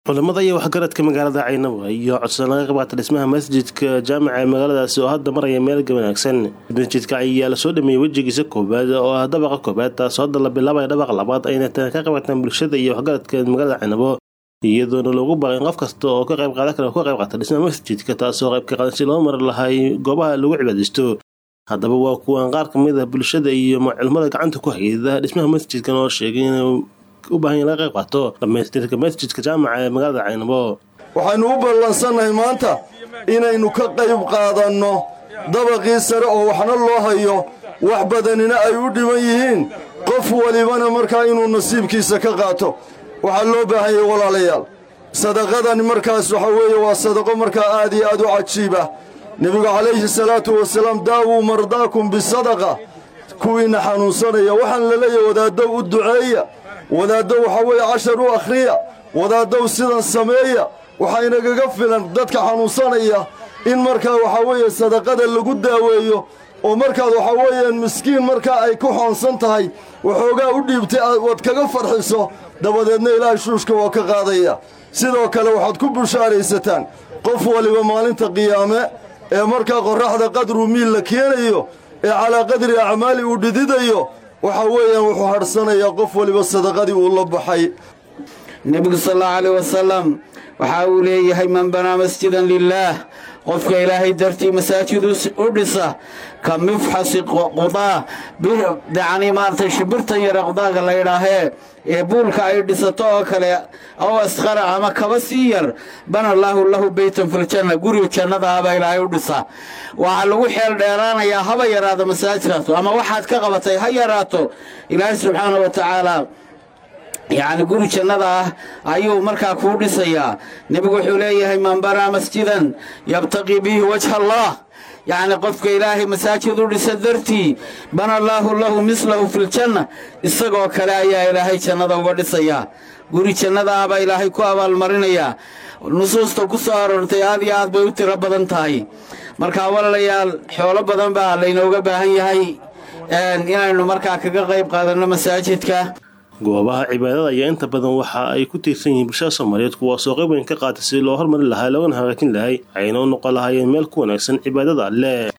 culimada iyo waxgaradka magaalada Caynabo iyo codsan laga qaybqaata dhismaha masjidka jaamaca magaaladaas oo hadda maraya meel wanaagsan. Masjidka ayaa la soo dhameeyay wajigiisa koobaad oo ah dabaqa koobaad taas oo hadda la bilaabay dabaqa labaad ayna ka qaybqaataan bulshada iyo waxgaradka magaalada Caynabo iyadoo lagu baaqay qof kasta oo ka qayb qaadan kara oo ka qayb qaata dhismaha masjidka taas oo qayb ka qaadan si loo mar lahay goobaha lagu cibaadeysto. haddaba waa kuwan qaar kamid ah bulshada iyo culimada gacanta ku hayda dhismaha masjidkan oo sheegay inuu u baahan yahay laga qayb qaato dhamaystirka masjidka jaamaca ee magaalada Caynabo. waxaynu u ballansanahay maanta inaynu ka qayb qaadanno dabaqii sare oo waxna loo hayo wax badanina ay u dhiban yihiin qof walibana markaa inuu nasiibkiisa ka qaato. waxaa loo baahan yahay walaalayaal sadaqadani markaas waxa weeye waa sadaqo markaa aad iyo aad u cajiiba. nebigu calayhi salaatu wasalaam daawuu mardaakum bisadaqa kuwiina xanuunsanaya waxaan la leeyahay wadaaddow u duceeya, wadaaddow waxa weeye cashar u akhriya, wadaaddow sidan sameeya. waxaa inagaga filan dadka xanuunsanaya in markaa waxa weeye sadaqada lagu daaweeyo oo markaad waxa weeyaan miskiin markaa ay ku xoonsan tahay waxoogaa u dhiibtay waad kaga farxiso dabadeedna ilaahay shuushka waa ka qaadaya. sidoo kale waxaad ku bushaaraysataan qof waliba maalinta qiyaame ee markaa qorraxda qadru miil la keenayo ee calaa qadri acmaali uu dhididayo waxa weeyaan wuxuu hadhsanayaa qof waliba sadaqadii uu la baxay. nebigu sallallahu alayhi wasallam waxa uu leeyahay man banaa masjidan lillaah qofka ilaahay dartii masaajid u dhisa ka mifxasi qudaa bidacani maanta shibirtan yar qudaaga la yidhaahee ee buulka ay dhisato oo kale oo asqara ama kaba sii yar bana allaahu lahu baytan fil janna guriga jannada aba ilaahay u dhisa. waxaa lagu xeel dheeraanayaa haba yaraado masaajidkaas ama waxaad ka qabatay ha yaraato ilaahay subxaanahu wa tacaala يعني قولي جنة أيوه مركا كودسيا نبي حليه من برا مسجدا يبتغي به وجه الله يعني قفك إلهي مساجد لسدرتي بنى الله له مثله في الجنة استقوا كلايا إلهي جنة ودسيا قولي جنة أبا إلهي كوابا المرينيا نصوص تقصار ارتياديات بيوتي ربضان تاي مركا أولا ليال حول بدن بها لينوغا بهاي هاي إنه مركا كغيب قادرنا مساجدك. goobaha cibaadada ayaa inta badan waxa ay ku tiirsan yihiin bulshada Soomaaliyeed kuwaas oo qayb weyn ka qaata si loo horumarin lahaa loona hagaajin lahaa ayna u noqon lahaayeen meel ku wanaagsan cibaadada Alle.